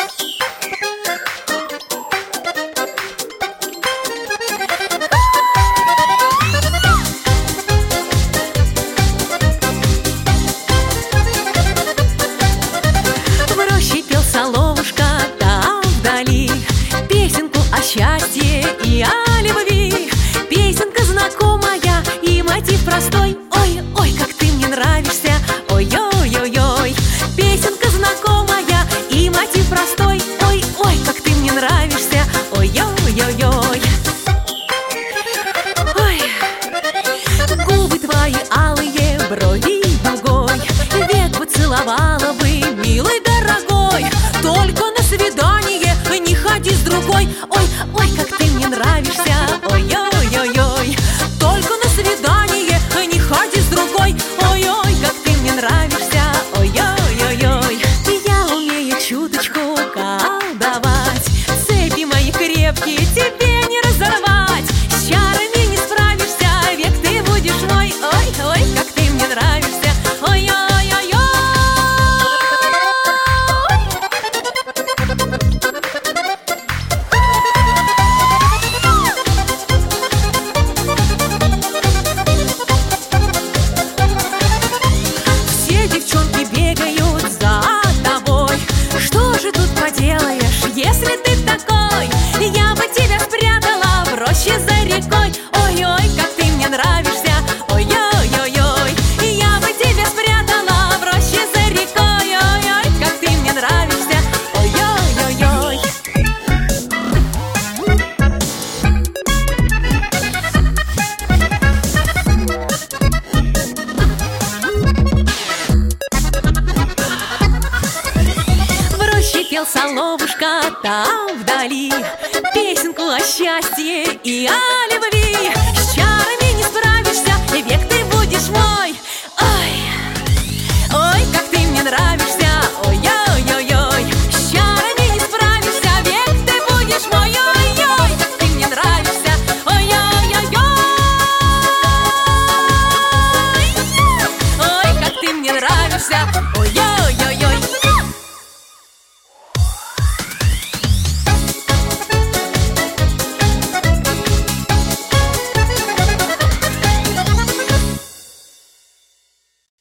Счастье и о любви. Песенка знакомая и мотив простой. Ой, ой, как ты мне нравишься. Ой-ой-ой-ой. Песенка знакомая и мотив простой. Ой, ой, как ты мне нравишься. Ой-ой-ой-ой. Ой. Губы твои алые, брови дугой. Век поцеловала бы, милый дорогой. Только на свидание не ходи с другой. Ой, ой, как ты мне нравишься. Ой-ой-ой-ой. Только на свидание не ходи с другой. Ой-ой, как ты мне нравишься. Ой-ой-ой-ой. Я умею чуточку колдовать. Цепи мои крепкие тебе не разорвать. С чарами не справишься, век ты будешь мой. Ой, ой, как ты мне нравишься. Ой-ой-ой-ой. Если ты такой, я бы тебя спрятала в роще за рекой. Ой-ой, как ты мне нравишься. Ой-ой-ой-ой. Я бы тебя спрятала в роще за рекой. Ой-ой, как ты мне нравишься. Ой-ой-ой-ой. В роще пел соловушка там вдали песенку о счастье и о любви. С чарами не справишься, век